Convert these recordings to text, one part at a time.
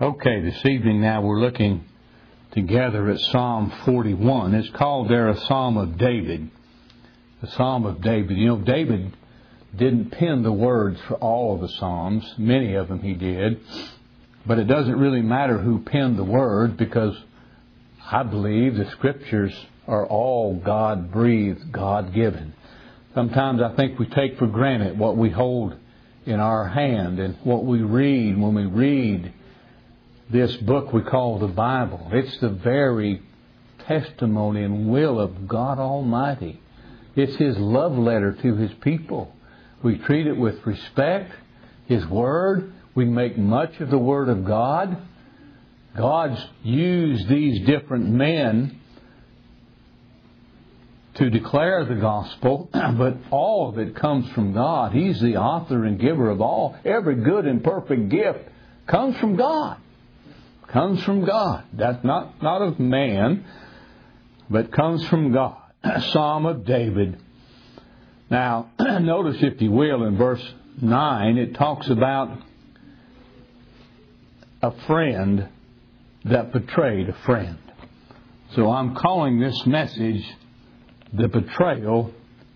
Okay, this evening now we're looking together at Psalm 41. It's called there a Psalm of David. The Psalm of David. You know, David didn't pen the words for all of the Psalms. Many of them he did. But it doesn't really matter who penned the words, because I believe the Scriptures are all God-breathed, God-given. Sometimes I think we take for granted what we hold in our hand and what we read when we read this book we call the Bible. It's the very testimony and will of God Almighty. It's His love letter to His people. We treat it with respect. His Word, we make much of the Word of God. God's used these different men to declare the gospel, but all of it comes from God. He's the author and giver of all. Every good and perfect gift comes from God. Comes from God. That's not of man, but comes from God. Psalm of David. Now, notice, if you will, in verse 9, it talks about a friend that betrayed a friend. So I'm calling this message the betrayal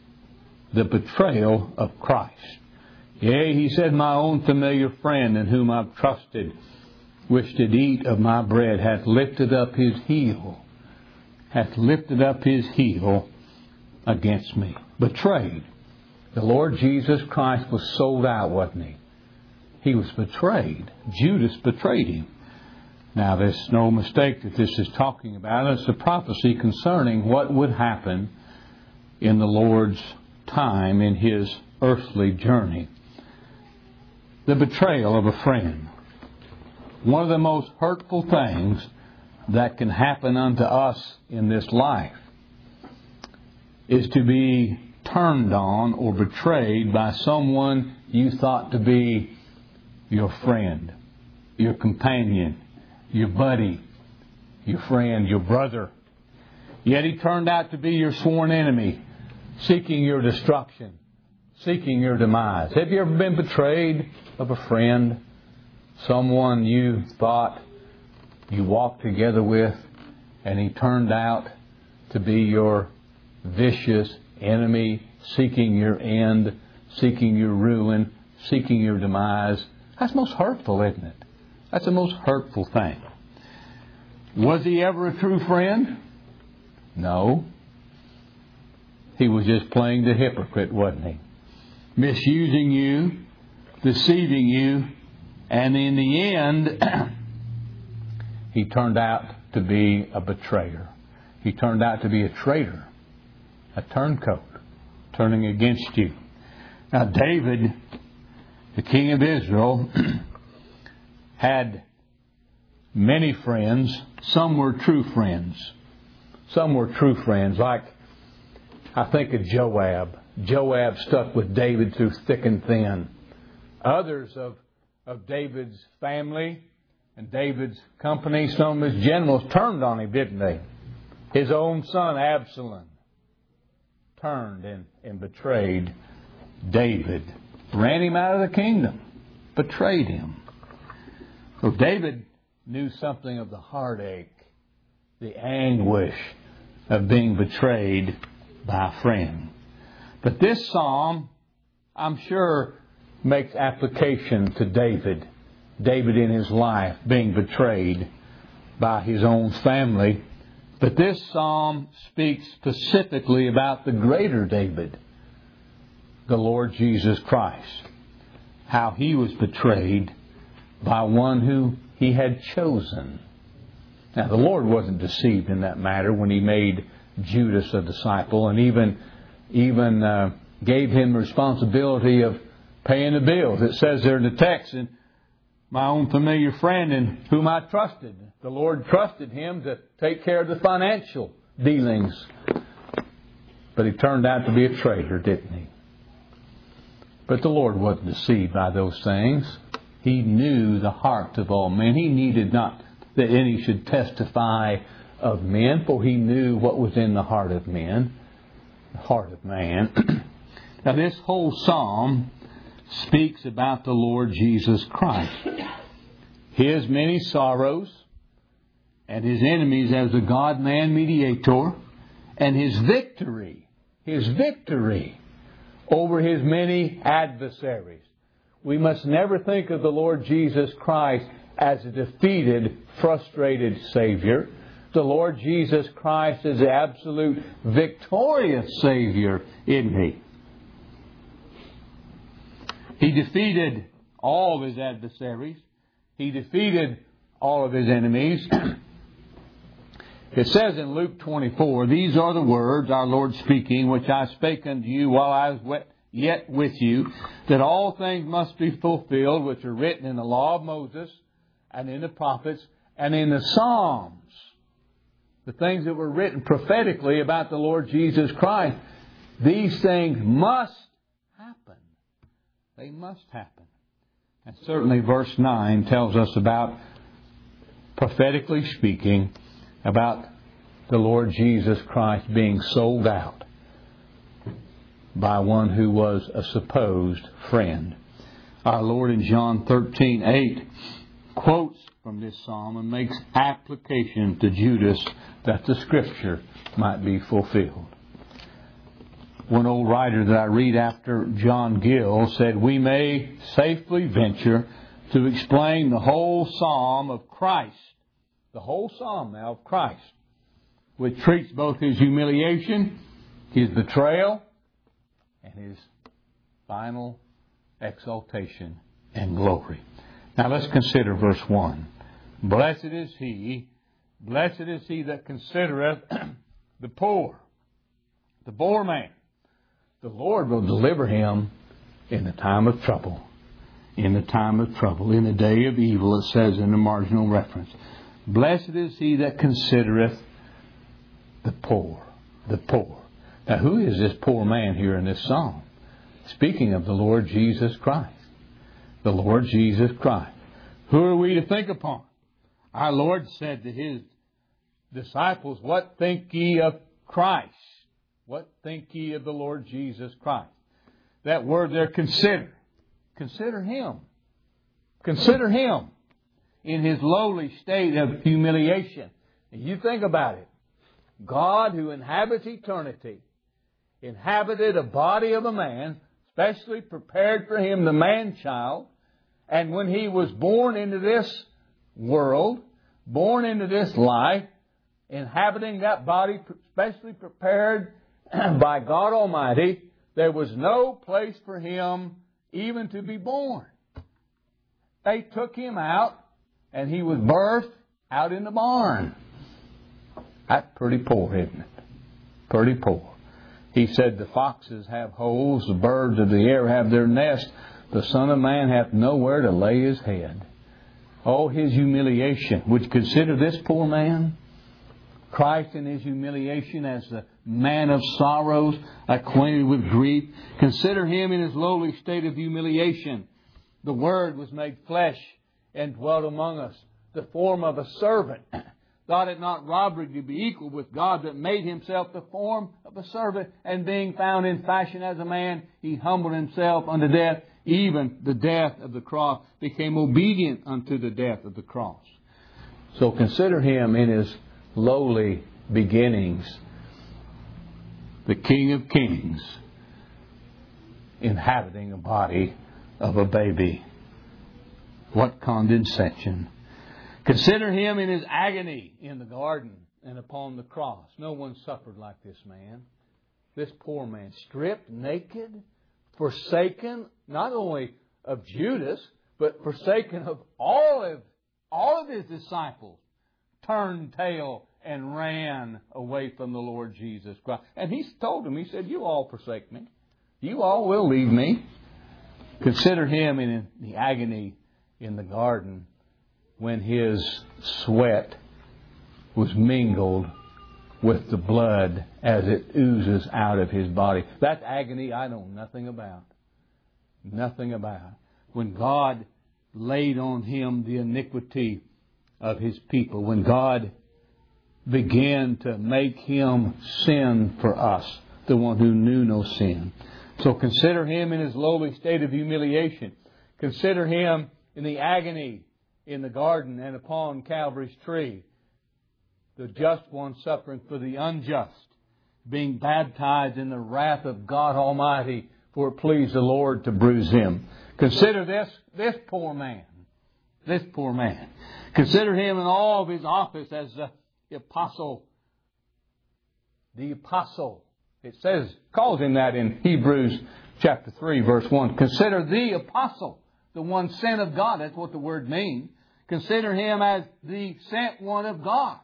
of Christ. Yea, he said, my own familiar friend in whom I've trusted, which did eat of my bread, hath lifted up his heel against me. Betrayed. The Lord Jesus Christ was sold out, wasn't He? He was betrayed. Judas betrayed Him. Now, there's no mistake that this is talking about. It's a prophecy concerning what would happen in the Lord's time in His earthly journey. The betrayal of a friend. One of the most hurtful things that can happen unto us in this life is to be turned on or betrayed by someone you thought to be your friend, your companion, your buddy, your friend, your brother. Yet he turned out to be your sworn enemy, seeking your destruction, seeking your demise. Have you ever been betrayed of a friend? Someone you thought you walked together with, and he turned out to be your vicious enemy, seeking your end, seeking your ruin, seeking your demise. That's most hurtful, isn't it? That's the most hurtful thing. Was he ever a true friend? No. He was just playing the hypocrite, wasn't he? Misusing you, deceiving you, and in the end, he turned out to be a betrayer. He turned out to be a traitor, a turncoat, turning against you. Now, David, the king of Israel, had many friends. Some were true friends. Some were true friends, like I think of Joab. Joab stuck with David through thick and thin. Others of David's family and David's company, some of his generals turned on him, didn't they? His own son, Absalom, turned and betrayed David. Ran him out of the kingdom. Betrayed him. So David knew something of the heartache, the anguish of being betrayed by a friend. But this psalm, I'm sure, makes application to David. David in his life being betrayed by his own family. But this psalm speaks specifically about the greater David, the Lord Jesus Christ. How He was betrayed by one who He had chosen. Now, the Lord wasn't deceived in that matter when He made Judas a disciple, and even gave him responsibility of paying the bills. It says there in the text, and my own familiar friend in whom I trusted. The Lord trusted him to take care of the financial dealings. But he turned out to be a traitor, didn't he? But the Lord wasn't deceived by those things. He knew the heart of all men. He needed not that any should testify of men, for He knew what was in the heart of men, the heart of man. Now, this whole psalm speaks about the Lord Jesus Christ. His many sorrows, and His enemies as a God-man mediator, and His victory over His many adversaries. We must never think of the Lord Jesus Christ as a defeated, frustrated Savior. The Lord Jesus Christ is the absolute victorious Savior, isn't He? He defeated all of His adversaries. He defeated all of His enemies. It says in Luke 24, "These are the words, our Lord speaking, which I spake unto you while I was yet with you, that all things must be fulfilled, which are written in the law of Moses, and in the prophets, and in the Psalms." The things that were written prophetically about the Lord Jesus Christ. These things must happen. They must happen. And certainly verse 9 tells us about, prophetically speaking, about the Lord Jesus Christ being sold out by one who was a supposed friend. Our Lord in John 13:8 quotes from this psalm and makes application to Judas that the Scripture might be fulfilled. One old writer that I read after, John Gill, said, "We may safely venture to explain the whole psalm of Christ," the whole psalm now of Christ, which treats both His humiliation, His betrayal, and His final exaltation and glory. Now let's consider verse 1. Blessed is he that considereth the poor man. The Lord will deliver him in the time of trouble. In the time of trouble. In the day of evil, it says in the marginal reference. Blessed is he that considereth the poor. The poor. Now who is this poor man here in this psalm? Speaking of the Lord Jesus Christ. The Lord Jesus Christ. Who are we to think upon? Our Lord said to His disciples, "What think ye of Christ?" What think ye of the Lord Jesus Christ? That word there, consider. Consider Him. Consider Him in His lowly state of humiliation. And you think about it. God who inhabits eternity inhabited a body of a man, specially prepared for Him, the man-child. And when He was born into this world, born into this life, inhabiting that body specially prepared by God Almighty, there was no place for Him even to be born. They took Him out, and He was birthed out in the barn. That's pretty poor, isn't it? Pretty poor. He said, "The foxes have holes, the birds of the air have their nest. The Son of Man hath nowhere to lay His head." Oh, His humiliation. Would you consider this poor man? Christ in His humiliation as the man of sorrows, acquainted with grief. Consider Him in His lowly state of humiliation. The Word was made flesh and dwelt among us. The form of a servant. Thought it not robbery to be equal with God, but made Himself the form of a servant. And being found in fashion as a man, He humbled Himself unto death, even the death of the cross. Became obedient unto the death of the cross. So consider Him in His lowly beginnings. The King of Kings inhabiting a body of a baby. What condescension. Consider Him in His agony in the garden and upon the cross. No one suffered like this man. This poor man, stripped, naked, forsaken, not only of Judas, but forsaken of all of His disciples. Turned tail and ran away from the Lord Jesus Christ. And He told them, He said, "You all forsake me. You all will leave me." Consider Him in the agony in the garden when His sweat was mingled with the blood as it oozes out of His body. That agony I know nothing about. Nothing about. When God laid on Him the iniquity of His people. When God began to make Him sin for us, the one who knew no sin. So consider Him in His lowly state of humiliation. Consider Him in the agony in the garden and upon Calvary's tree. The just one suffering for the unjust, being baptized in the wrath of God Almighty, for it pleased the Lord to bruise Him. Consider this poor man. This poor man. Consider him in all of his office as the apostle. The apostle. It calls him that in Hebrews chapter 3, verse 1. Consider the apostle, the one sent of God. That's what the word means. Consider him as the sent one of God.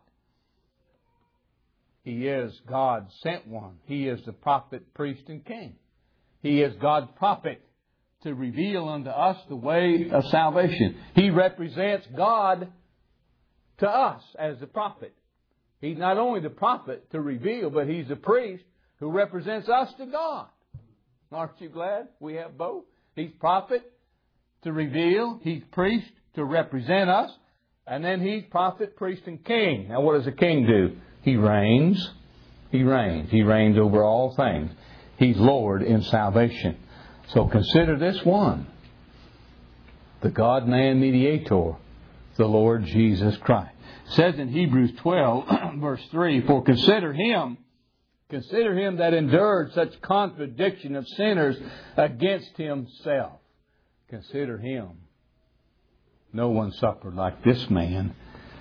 He is God's sent one. He is the prophet, priest, and king. He is God's prophet to reveal unto us the way of salvation. He represents God to us as the prophet. He's not only the prophet to reveal, but He's the priest who represents us to God. Aren't you glad we have both? He's prophet to reveal. He's priest to represent us. And then He's prophet, priest, and king. Now what does a king do? He reigns. He reigns. He reigns over all things. He's Lord in salvation. So consider this one. The God-man mediator, the Lord Jesus Christ. It says in Hebrews 12, verse 3, for consider Him that endured such contradiction of sinners against Himself. Consider Him. No one suffered like this man.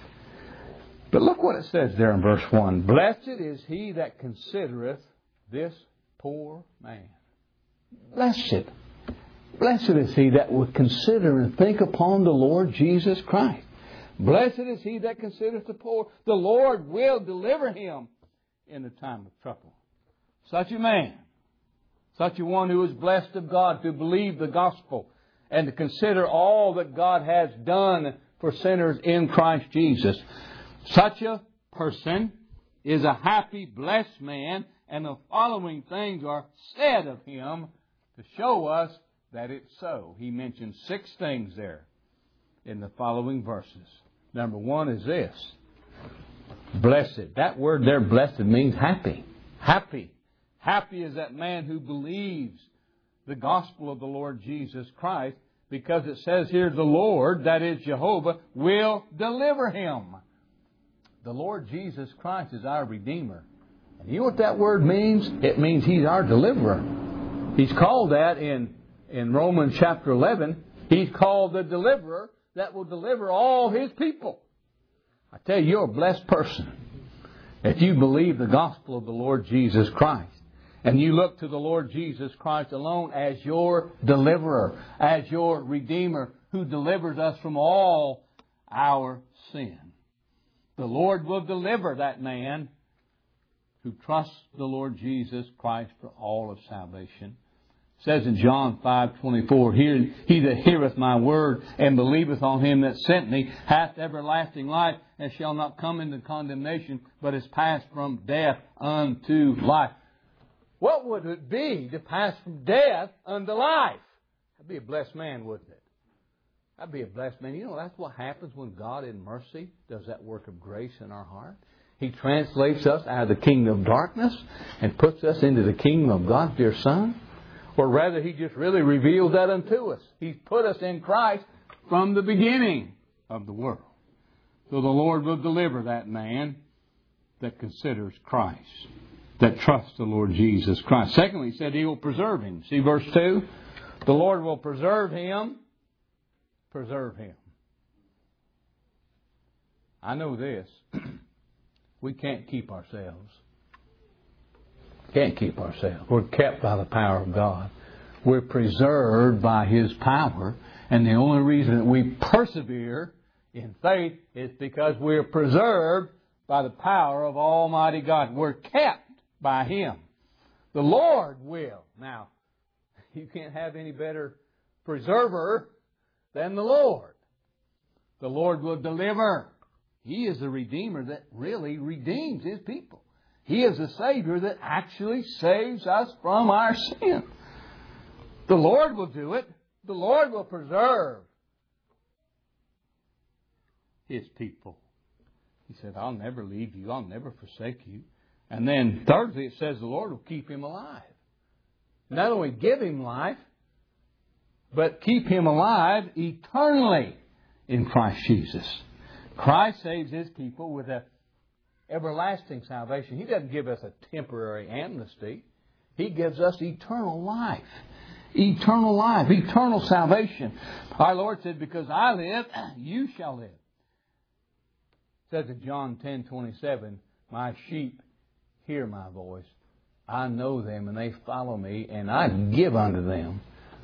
But look what it says there in verse 1. Blessed is he that considereth this poor man. Blessed. Blessed is he that would consider and think upon the Lord Jesus Christ. Blessed is he that considereth the poor. The Lord will deliver him in the time of trouble. Such a man, such a one who is blessed of God, to believe the gospel and to consider all that God has done for sinners in Christ Jesus. Such a person is a happy, blessed man, and the following things are said of him to show us that it's so. He mentions 6 things there in the following verses. Number 1 is this. Blessed. That word there, blessed, means happy. Happy. Happy is that man who believes the gospel of the Lord Jesus Christ, because it says here the Lord, that is Jehovah, will deliver him. The Lord Jesus Christ is our Redeemer. And you know what that word means? It means He's our deliverer. He's called that in Romans chapter 11. He's called the deliverer that will deliver all His people. I tell you, you're a blessed person if you believe the gospel of the Lord Jesus Christ. And you look to the Lord Jesus Christ alone as your deliverer, as your Redeemer, who delivers us from all our sin. The Lord will deliver that man who trusts the Lord Jesus Christ for all of salvation. It says in John 5:24, he that heareth my word and believeth on Him that sent me hath everlasting life, and shall not come into condemnation, but is passed from death unto life. What would it be to pass from death unto life? That'd be a blessed man, wouldn't it? That'd be a blessed man. You know, that's what happens when God in mercy does that work of grace in our heart. He translates us out of the kingdom of darkness and puts us into the kingdom of God's dear Son. Or rather, He just really reveals that unto us. He's put us in Christ from the beginning of the world. So the Lord will deliver that man that considers Christ, that trusts the Lord Jesus Christ. Secondly, He said He will preserve him. See verse 2? The Lord will preserve him. Preserve him. I know this. We can't keep ourselves. Can't keep ourselves. We're kept by the power of God. We're preserved by His power. And the only reason that we persevere in faith is because we're preserved by the power of Almighty God. We're kept by Him. The Lord will. Now, you can't have any better preserver than the Lord. The Lord will deliver. He is the Redeemer that really redeems His people. He is the Savior that actually saves us from our sin. The Lord will do it. The Lord will preserve His people. He said, I'll never leave you. I'll never forsake you. And then thirdly, it says the Lord will keep him alive. Not only give him life, but keep him alive eternally. in Christ Jesus. Christ saves His people with an everlasting salvation. He doesn't give us a temporary amnesty. He gives us eternal life. Eternal life, eternal salvation. Our Lord said, because I live, you shall live. It says in John 10:27, my sheep hear my voice. I know them and they follow me, and I give unto them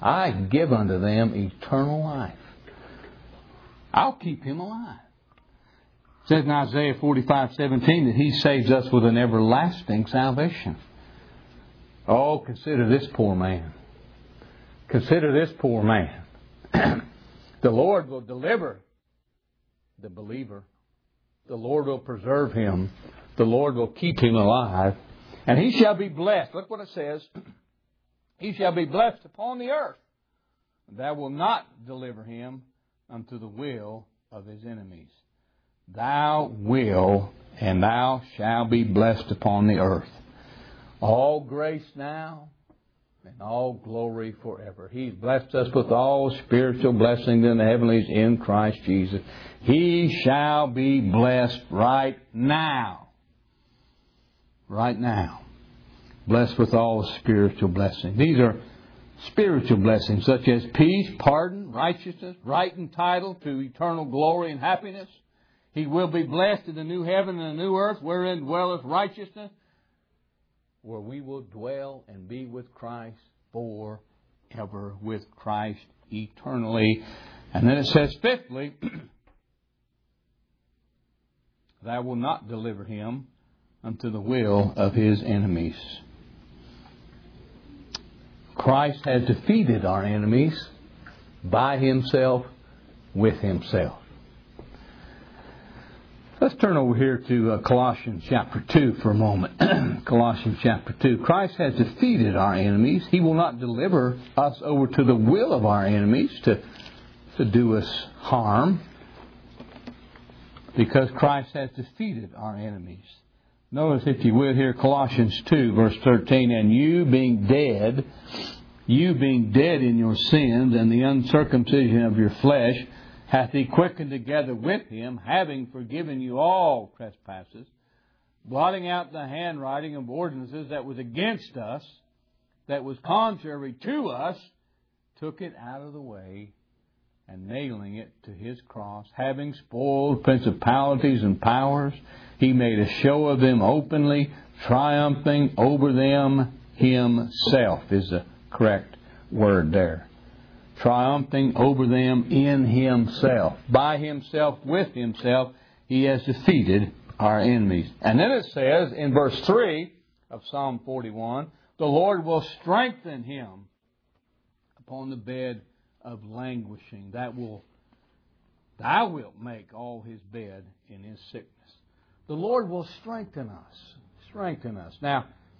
eternal life. I'll keep him alive. It says in Isaiah 45:17 that He saves us with an everlasting salvation. Oh, consider this poor man. Consider this poor man. The Lord will deliver the believer. The Lord will preserve him. The Lord will keep him alive. And he shall be blessed. Look what it says. He shall be blessed upon the earth. Thou wilt not deliver him unto the will of his enemies. Thou will, and thou shalt be blessed upon the earth. All grace now, and all glory forever. He's blessed us with all spiritual blessings in the heavenlies in Christ Jesus. He shall be blessed right now. Right now. Blessed with all spiritual blessings. These are spiritual blessings such as peace, pardon, righteousness, right and title to eternal glory and happiness. He will be blessed in the new heaven and the new earth wherein dwelleth righteousness, where we will dwell and be with Christ forever, with Christ eternally. And then it says, fifthly, thou wilt not deliver him unto the will of his enemies. Christ has defeated our enemies by Himself, with Himself. Let's turn over here to Colossians chapter 2 for a moment. Colossians chapter 2. Christ has defeated our enemies. He will not deliver us over to the will of our enemies to do us harm, because Christ has defeated our enemies. Notice, if you will, here, Colossians 2, verse 13, and you being dead in your sins and the uncircumcision of your flesh, hath He quickened together with Him, having forgiven you all trespasses, blotting out the handwriting of ordinances that was against us, that was contrary to us, took it out of the way, and nailing it to His cross, having spoiled principalities and powers, He made a show of them openly, triumphing over them Himself, is the correct word there. Triumphing over them in Himself. By Himself, with Himself, He has defeated our enemies. And then it says in verse 3 of Psalm 41, the Lord will strengthen him upon the bed of languishing. Thou wilt make all his bed in his sickness. The Lord will strengthen us. Strengthen us. Now,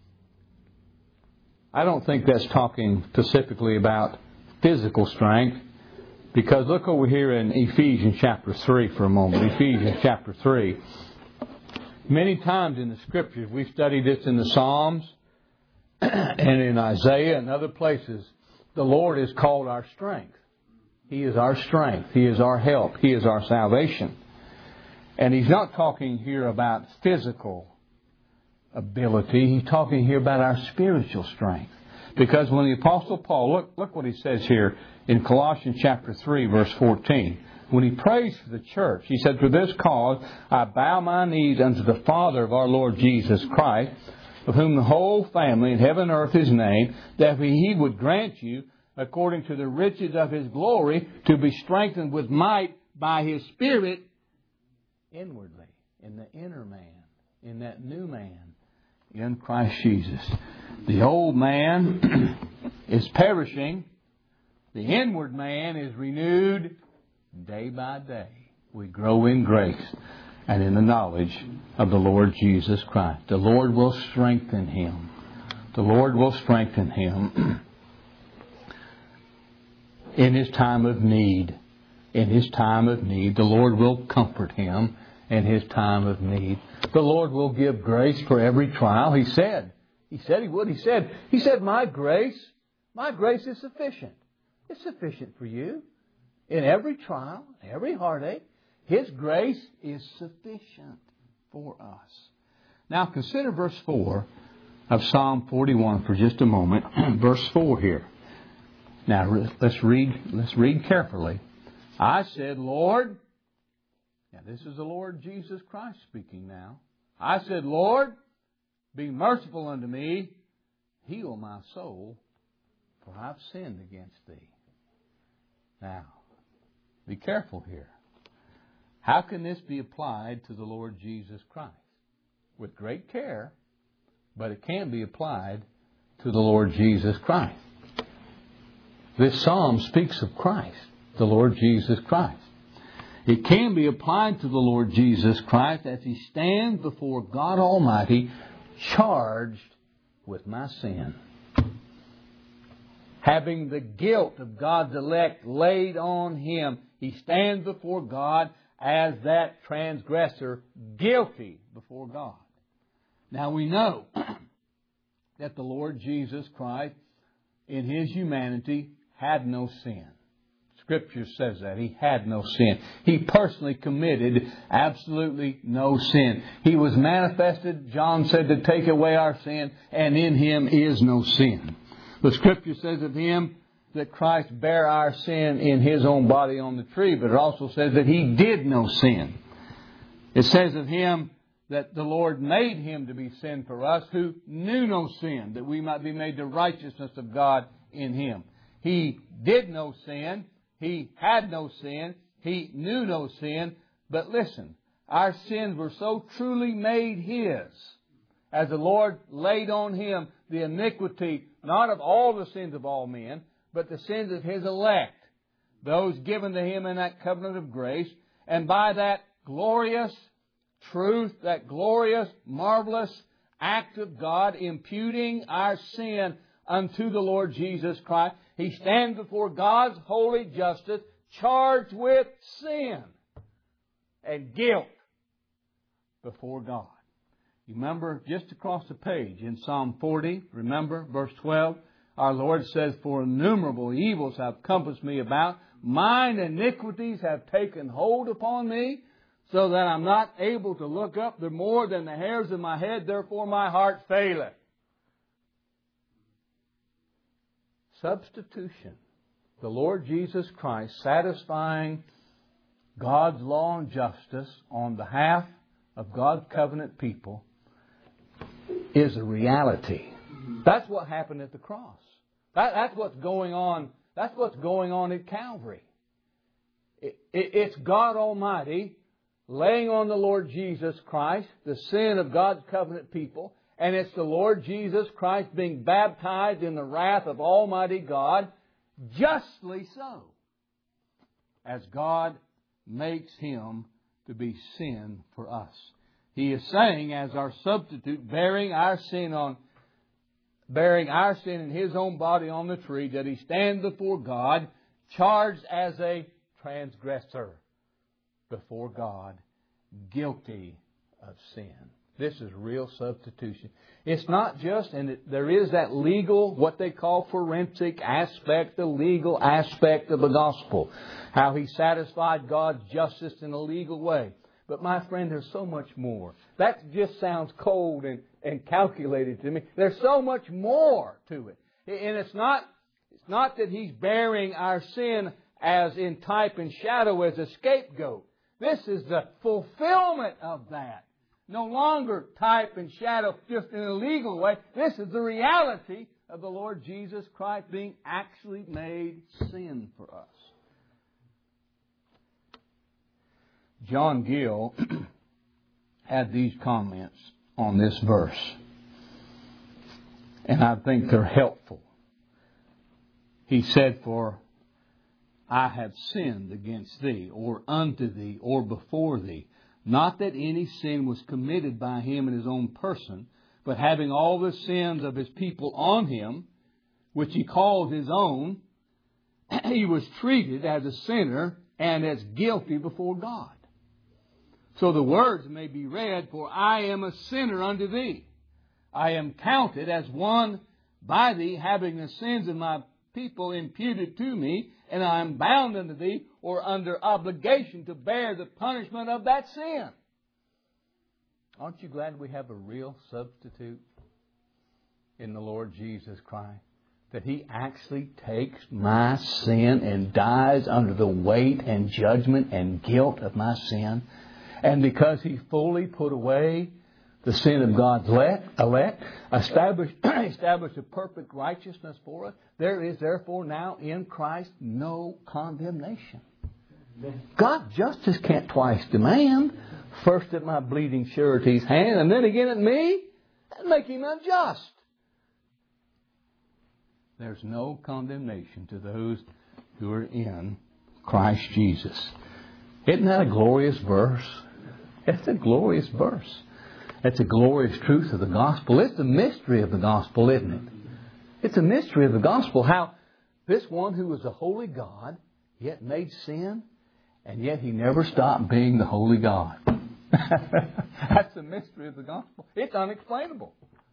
I don't think that's talking specifically about physical strength, because look over here in Ephesians chapter 3 for a moment. Ephesians chapter 3. Many times in the Scriptures, we've studied this in the Psalms and in Isaiah and other places. The Lord is called our strength. He is our strength. He is our help. He is our salvation. And He's not talking here about physical ability. He's talking here about our spiritual strength. Because when the Apostle Paul, look what he says here in Colossians chapter 3, verse 14. When he prays for the church, he said, for this cause I bow my knees unto the Father of our Lord Jesus Christ, of whom the whole family in heaven and earth is named, that He would grant you, according to the riches of His glory, to be strengthened with might by His Spirit inwardly, in the inner man, in that new man, in Christ Jesus. The old man is perishing. The inward man is renewed day by day. We grow in grace and in the knowledge of the Lord Jesus Christ. The Lord will strengthen him. The Lord will strengthen him in his time of need. In his time of need. The Lord will comfort him in his time of need. The Lord will give grace for every trial. He said He would. He said, my grace is sufficient. It's sufficient for you. in every trial, every heartache, His grace is sufficient for us. Now consider verse 4 of Psalm 41 for just a moment. Verse 4 here. Now let's read carefully. I said, Lord, now this is the Lord Jesus Christ speaking now. I said, Lord, be merciful unto me, heal my soul, for I've sinned against Thee. Now, be careful here. How can this be applied to the Lord Jesus Christ? With great care, but it can be applied to the Lord Jesus Christ. This psalm speaks of Christ, the Lord Jesus Christ. It can be applied to the Lord Jesus Christ as He stands before God Almighty, charged with my sin. Having the guilt of God's elect laid on Him, He stands before God as that transgressor, guilty before God. Now we know that the Lord Jesus Christ, in His humanity, had no sin. Scripture says that. He had no sin. He personally committed absolutely no sin. He was manifested, John said, to take away our sin, and in Him is no sin. The Scripture says of Him that Christ bare our sin in His own body on the tree, but it also says that He did no sin. It says of Him that the Lord made Him to be sin for us who knew no sin, that we might be made the righteousness of God in Him. He did no sin. He had no sin. He knew no sin. But listen, our sins were so truly made His, as the Lord laid on Him the iniquity, not of all the sins of all men, but the sins of His elect, those given to Him in that covenant of grace. And by that glorious truth, that glorious, marvelous act of God imputing our sin unto the Lord Jesus Christ, He stands before God's holy justice, charged with sin and guilt before God. You remember just across the page in Psalm 40, remember verse 12, our Lord says, for innumerable evils have compassed me about. Mine iniquities have taken hold upon me, so that I'm not able to look up. They're more than the hairs of my head, therefore my heart faileth. Substitution. The Lord Jesus Christ satisfying God's law and justice on behalf of God's covenant people is a reality. That's what happened at the cross. That's what's going on. That's what's going on at Calvary. It's God Almighty laying on the Lord Jesus Christ the sin of God's covenant people. And it's the Lord Jesus Christ being baptized in the wrath of Almighty God, justly so, as God makes Him to be sin for us. He is saying, as our substitute, bearing our sin in His own body on the tree, that He stands before God, charged as a transgressor before God, guilty of sin. This is real substitution. It's not just, and there is that legal, what they call forensic aspect, the legal aspect of the gospel. How He satisfied God's justice in a legal way. But my friend, there's so much more. That just sounds cold and calculated to me. There's so much more to it. And it's not that He's bearing our sin as in type and shadow as a scapegoat. This is the fulfillment of that. No longer type and shadow just in a legal way. This is the reality of the Lord Jesus Christ being actually made sin for us. John Gill had these comments on this verse, and I think they're helpful. He said, for I have sinned against Thee, or unto Thee, or before Thee. Not that any sin was committed by Him in His own person, but having all the sins of His people on Him, which He called His own, He was treated as a sinner and as guilty before God. So the words may be read, for I am a sinner unto Thee. I am counted as one by Thee, having the sins of my people imputed to me, and I am bound unto thee, or under obligation to bear the punishment of that sin. Aren't you glad we have a real substitute in the Lord Jesus Christ? That He actually takes my sin and dies under the weight and judgment and guilt of my sin. And because He fully put away the sin of God's elect, established a perfect righteousness for us, there is therefore now in Christ no condemnation. God's justice can't twice demand. First at my bleeding surety's hand, and then again at me. That'd make Him unjust. There's no condemnation to those who are in Christ Jesus. Isn't that a glorious verse? It's a glorious verse. It's a glorious truth of the gospel. It's a mystery of the gospel, isn't it? It's a mystery of the gospel how this one who was a holy God yet made sin, and yet He never stopped being the holy God. That's the mystery of the gospel. It's unexplainable.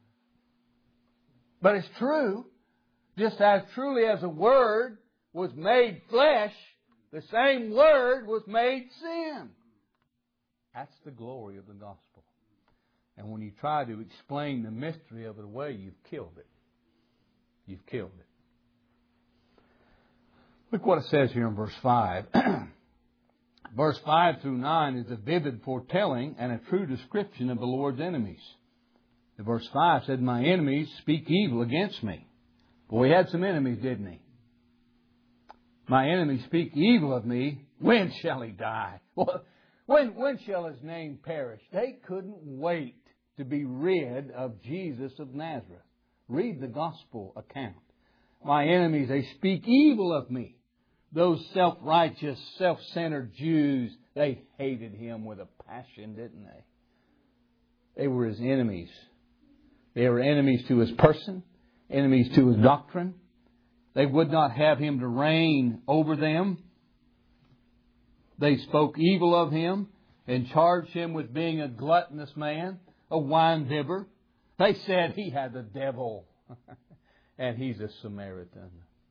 But it's true. Just as truly as a Word was made flesh, the same Word was made sin. That's the glory of the gospel. And when you try to explain the mystery of it away, you've killed it. You've killed it. Look what it says here in verse 5. Verse 5 through 9 is a vivid foretelling and a true description of the Lord's enemies. The verse 5 said, my enemies speak evil against me. Boy, He had some enemies, didn't He? My enemies speak evil of me. When shall He die? Well, when shall His name perish? They couldn't wait to be rid of Jesus of Nazareth. Read the gospel account. My enemies, they speak evil of me. Those self-righteous, self-centered Jews, they hated Him with a passion, didn't they? They were His enemies. They were enemies to His person, enemies to His doctrine. They would not have Him to reign over them. They spoke evil of Him and charged Him with being a gluttonous man, a wine-bibber. They said He had the devil and He's a Samaritan.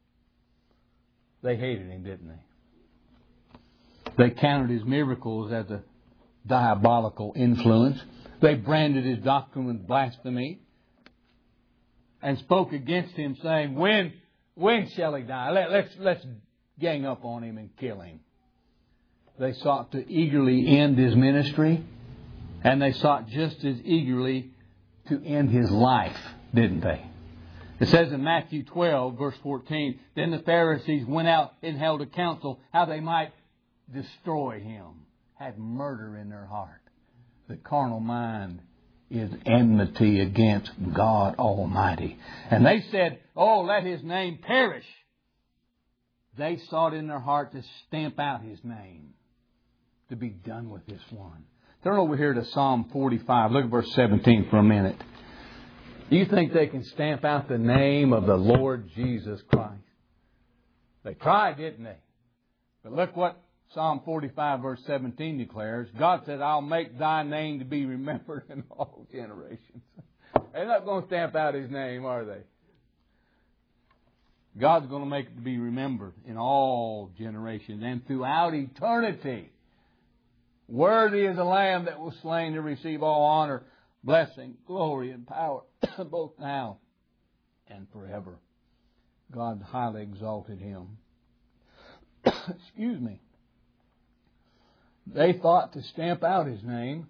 They hated Him, didn't they? They counted His miracles as a diabolical influence. They branded His doctrine with blasphemy and spoke against Him, saying, when shall He die? Let's gang up on Him and kill Him. They sought to eagerly end His ministry, and they sought just as eagerly to end His life, didn't they? It says in Matthew 12, verse 14, then the Pharisees went out and held a council how they might destroy Him. Had murder in their heart. The carnal mind is enmity against God Almighty. And they said, oh, let His name perish. They sought in their heart to stamp out His name. To be done with this one. Turn over here to Psalm 45. Look at verse 17 for a minute. Do you think they can stamp out the name of the Lord Jesus Christ? They tried, didn't they? But look what Psalm 45 verse 17 declares. God said, I'll make thy name to be remembered in all generations. They're not going to stamp out His name, are they? God's going to make it to be remembered in all generations and throughout eternity. Worthy is the Lamb that was slain to receive all honor, blessing, glory, and power, both now and forever. God highly exalted Him. Excuse me. They thought to stamp out His name.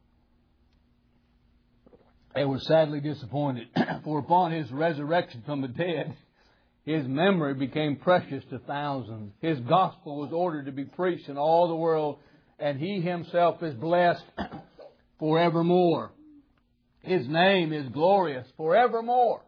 They were sadly disappointed, for upon His resurrection from the dead, His memory became precious to thousands. His gospel was ordered to be preached in all the world, and He Himself is blessed forevermore. His name is glorious forevermore.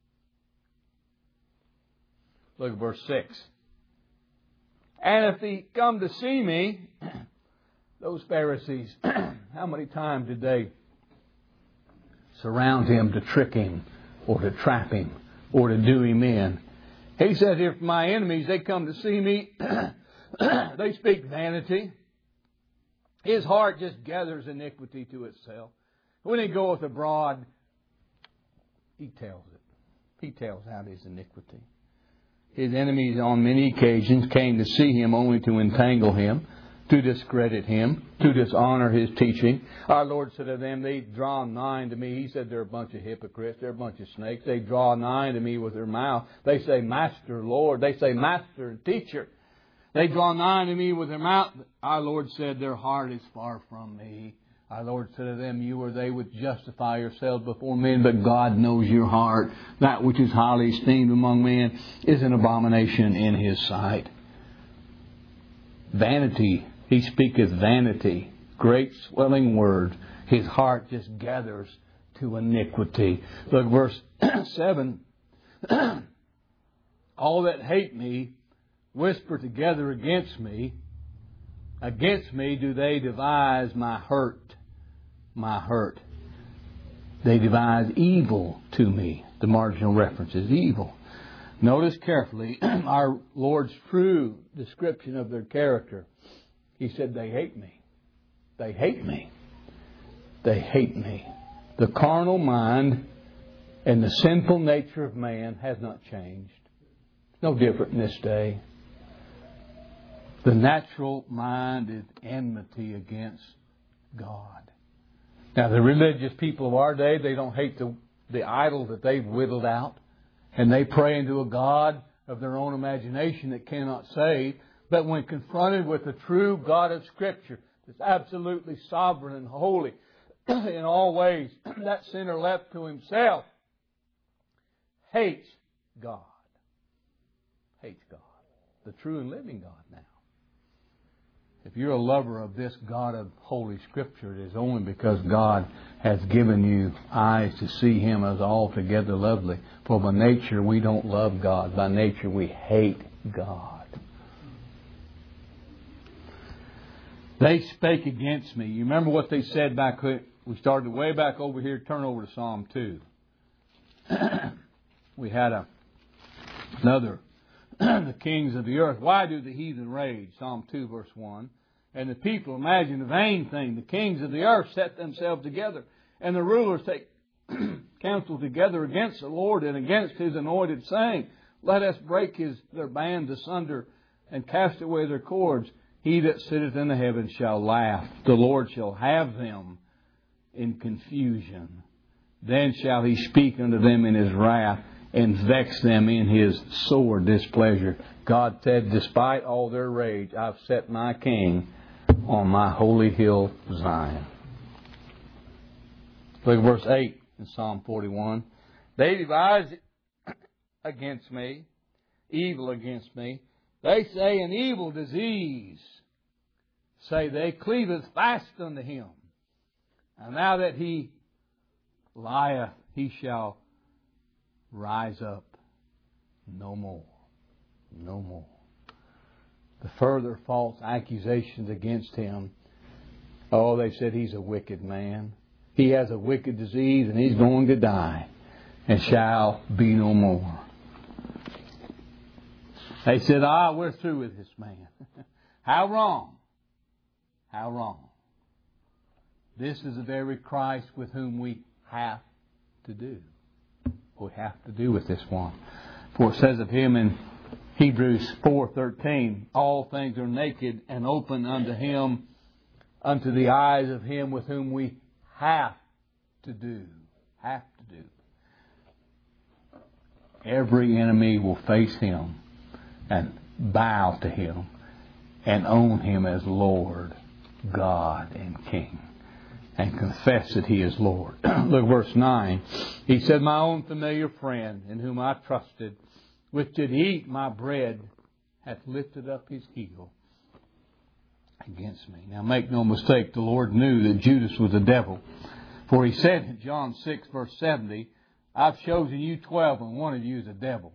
Look at verse 6. And if He come to see me, those Pharisees, how many times did they surround Him to trick Him or to trap Him or to do Him in? He said, if my enemies, they come to see me, they speak vanity. His heart just gathers iniquity to itself. When He goeth abroad, He tells it. He tells out His iniquity. His enemies on many occasions came to see Him only to entangle Him, to discredit Him, to dishonor His teaching. Our Lord said to them, they draw nigh to me. He said they're a bunch of hypocrites. They're a bunch of snakes. They draw nigh to me with their mouth. They say, Master, Lord. They say, Master and Teacher. They draw nigh to me with their mouth. Our Lord said, their heart is far from me. Our Lord said to them, you or they would justify yourselves before men, but God knows your heart. That which is highly esteemed among men is an abomination in His sight. Vanity. He speaketh vanity. Great swelling words. His heart just gathers to iniquity. Look, verse 7. All that hate me whisper together against me. Against me do they devise my hurt. My hurt. They devise evil to me. The marginal reference is evil. Notice carefully our Lord's true description of their character. He said, they hate me. They hate me. They hate me. The carnal mind and the sinful nature of man has not changed. It's no different in this day. The natural mind is enmity against God. Now, the religious people of our day, they don't hate the idol that they've whittled out. And they pray into a God of their own imagination that cannot save. But when confronted with the true God of Scripture, that's absolutely sovereign and holy in all ways, that sinner left to himself hates God. Hates God. The true and living God now. If you're a lover of this God of Holy Scripture, it is only because God has given you eyes to see Him as altogether lovely. For by nature we don't love God. By nature we hate God. They spake against me. You remember what they said back? We started way back over here. Turn over to Psalm 2. We had another. The kings of the earth. Why do the heathen rage? Psalm 2 verse 1. And the people imagine a vain thing. The kings of the earth set themselves together. And the rulers take counsel together against the Lord and against His anointed, saying, let us break their bands asunder and cast away their cords. He that sitteth in the heavens shall laugh. The Lord shall have them in confusion. Then shall He speak unto them in His wrath, and vex them in His sore displeasure. God said, despite all their rage, I've set my king on my holy hill Zion. Look at verse 8 in Psalm 41. They devise against me, evil against me. They say an evil disease. Say they cleaveth fast unto him. And now that he lieth, he shall rise up no more. No more. The further false accusations against him. Oh, they said he's a wicked man. He has a wicked disease and he's going to die and shall be no more. They said, we're through with this man. How wrong. How wrong. This is the very Christ with whom we have to do. We have to do with this one. For it says of him in Hebrews 4:13, all things are naked and open unto him, unto the eyes of him with whom we have to do. Have to do. Every enemy will face him and bow to him and own him as Lord, God, and King. And confess that He is Lord. Look, verse 9. He said, my own familiar friend, in whom I trusted, which did eat my bread, hath lifted up his heel against me. Now make no mistake, the Lord knew that Judas was a devil. For He said in John 6, verse 70, I've chosen you 12, and one of you is a devil.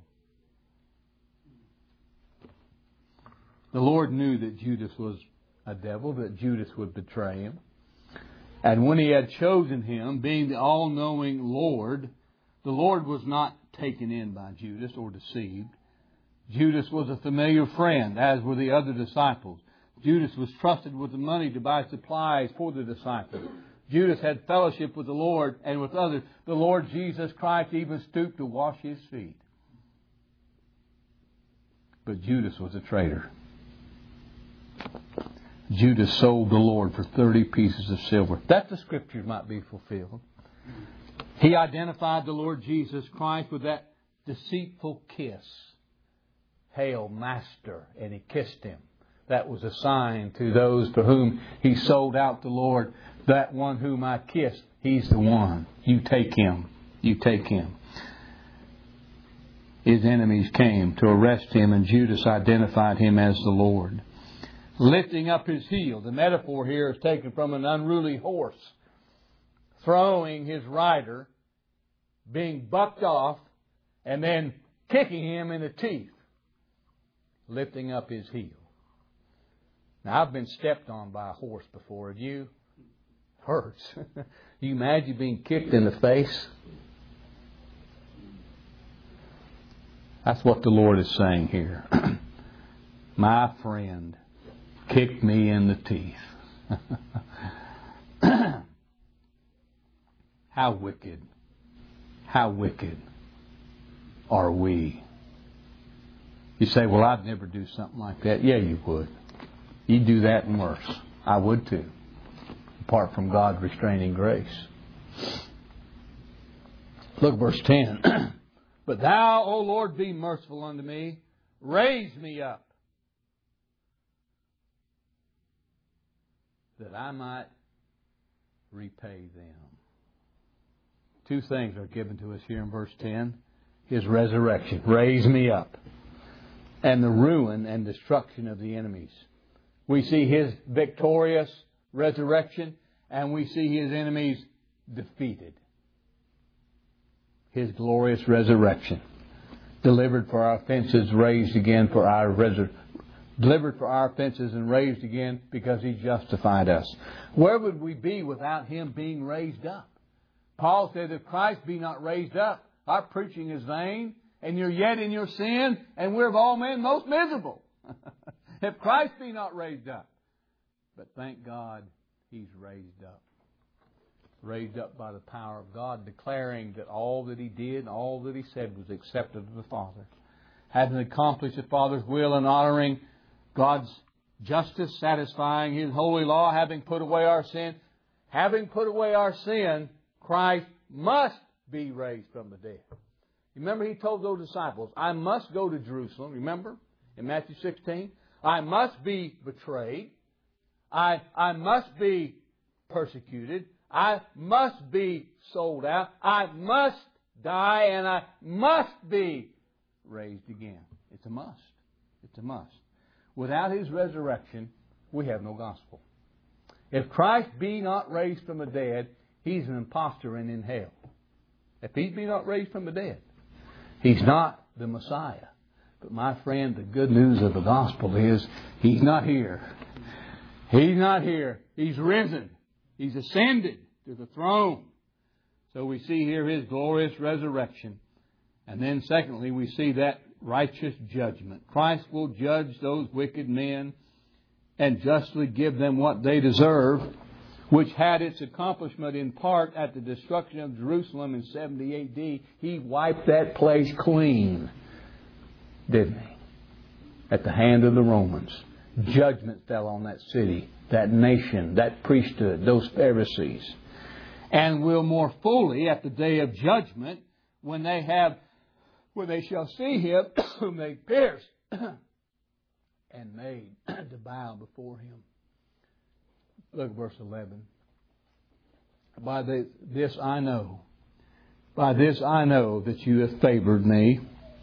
The Lord knew that Judas was a devil, that Judas would betray Him. And when He had chosen him, being the all-knowing Lord, the Lord was not taken in by Judas or deceived. Judas was a familiar friend, as were the other disciples. Judas was trusted with the money to buy supplies for the disciples. Judas had fellowship with the Lord and with others. The Lord Jesus Christ even stooped to wash his feet. But Judas was a traitor. Judas sold the Lord for 30 pieces of silver. That the Scriptures might be fulfilled. He identified the Lord Jesus Christ with that deceitful kiss. Hail, Master. And he kissed him. That was a sign to those for whom he sold out the Lord. That one whom I kissed, he's the one. You take him. You take him. His enemies came to arrest him, and Judas identified him as the Lord. Lifting up his heel. The metaphor here is taken from an unruly horse throwing his rider, being bucked off, and then kicking him in the teeth. Lifting up his heel. Now, I've been stepped on by a horse before. Have you? It hurts. You imagine being kicked in the face? That's what the Lord is saying here. My friend kicked me in the teeth. How wicked are we? You say, well, I'd never do something like that. Yeah, you would. You'd do that and worse. I would too. Apart from God's restraining grace. Look at verse 10. But thou, O Lord, be merciful unto me. Raise me up, that I might repay them. Two things are given to us here in verse 10. His resurrection. Raise me up. And the ruin and destruction of the enemies. We see His victorious resurrection, and we see His enemies defeated. His glorious resurrection. Delivered for our offenses, raised again for our delivered for our offenses and raised again because He justified us. Where would we be without Him being raised up? Paul said, if Christ be not raised up, our preaching is vain, and you're yet in your sin, and we're of all men most miserable. If Christ be not raised up. But thank God He's raised up. Raised up by the power of God, declaring that all that He did and all that He said was accepted of the Father. Having accomplished the Father's will and honoring God's justice, satisfying His holy law, having put away our sin, Christ must be raised from the dead. Remember, He told those disciples, I must go to Jerusalem. Remember, in Matthew 16, I must be betrayed. I must be persecuted. I must be sold out. I must die, and I must be raised again. It's a must. It's a must. Without His resurrection, we have no gospel. If Christ be not raised from the dead, He's an impostor and in hell. If He be not raised from the dead, He's not the Messiah. But my friend, the good news of the gospel is He's not here. He's not here. He's risen. He's ascended to the throne. So we see here His glorious resurrection. And then secondly, we see that righteous judgment. Christ will judge those wicked men and justly give them what they deserve, which had its accomplishment in part at the destruction of Jerusalem in 70 A.D. He wiped that place clean, didn't He? At the hand of the Romans. Judgment fell on that city, that nation, that priesthood, those Pharisees. And will more fully at the day of judgment, when they shall see Him whom they pierced and made to bow before Him. Look at verse 11. By this I know that you have favored me,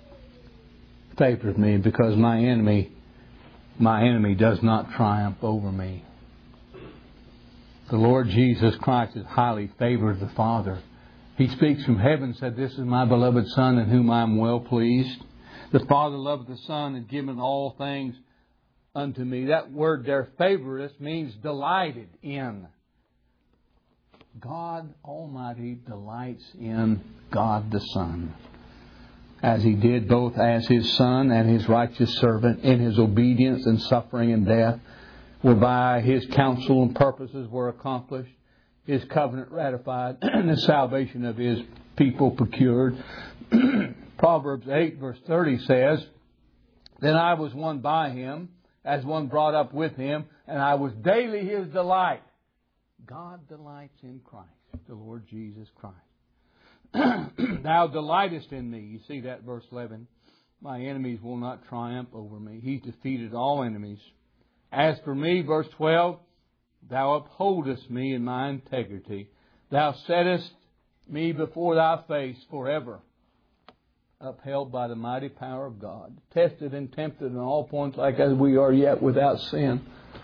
because my enemy does not triumph over me. The Lord Jesus Christ is highly favored of the Father. He speaks from heaven, said, this is my beloved Son in whom I am well pleased. The Father loveth the Son and given all things unto me. That word there, favourite, means delighted in. God Almighty delights in God the Son, as He did both as His Son and His righteous servant in His obedience and suffering and death, whereby His counsel and purposes were accomplished, His covenant ratified, and the salvation of His people procured. Proverbs 8 verse 30 says, Then I was won by Him, as one brought up with Him, and I was daily His delight. God delights in Christ, the Lord Jesus Christ. Thou delightest in me. You see that, verse 11. My enemies will not triumph over me. He's defeated all enemies. As for me, verse 12, Thou upholdest me in my integrity. Thou settest me before Thy face forever. Upheld by the mighty power of God. Tested and tempted in all points like as we are yet without sin.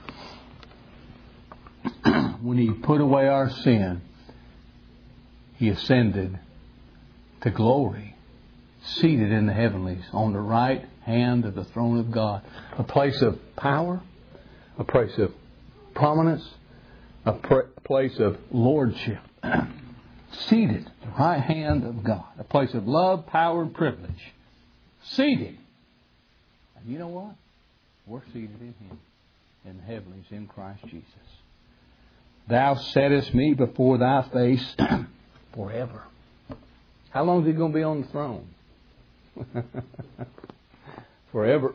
When He put away our sin, He ascended to glory, seated in the heavenlies on the right hand of the throne of God. A place of power, a place of prominence, a place of lordship. Seated at the right hand of God. A place of love, power, and privilege. Seated. And you know what? We're seated in Him, in the heavenlies, in Christ Jesus. Thou settest me before Thy face forever. How long is He going to be on the throne? Forever.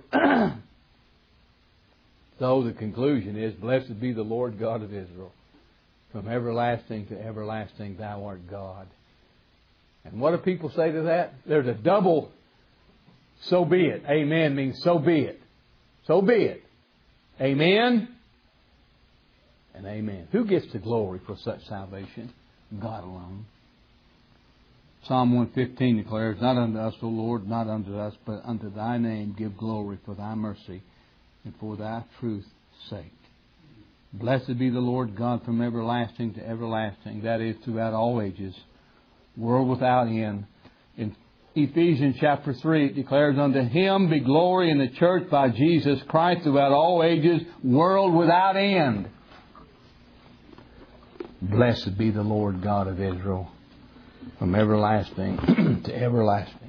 So the conclusion is, blessed be the Lord God of Israel. From everlasting to everlasting, Thou art God. And what do people say to that? There's a double, so be it. Amen means so be it. So be it. Amen and amen. Who gets the glory for such salvation? God alone. Psalm 115 declares, Not unto us, O Lord, not unto us, but unto Thy name give glory for Thy mercy and for Thy truth's sake. Blessed be the Lord God from everlasting to everlasting, that is, throughout all ages, world without end. In Ephesians chapter 3, it declares, Unto Him be glory in the church by Jesus Christ throughout all ages, world without end. Blessed be the Lord God of Israel from everlasting to everlasting.